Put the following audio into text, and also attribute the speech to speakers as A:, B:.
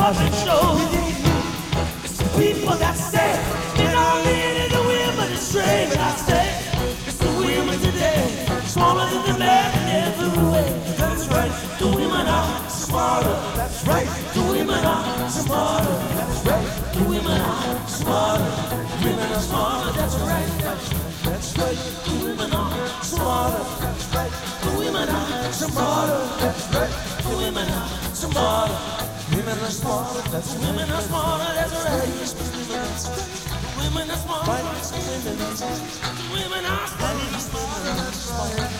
A: puppet show. It's the people that say they're not leading the women astray. But I say it's the women today, smaller than the man in every way. That's right, the women are smarter. That's right, the women are smarter. That's right, the women are smarter. Women are smarter. That's right, that's right, the women are smarter. That's right, the women are smarter. That's right, the women are smarter. Women are smarter. That's women are smarter. That's right. Women are smarter. Women are smarter.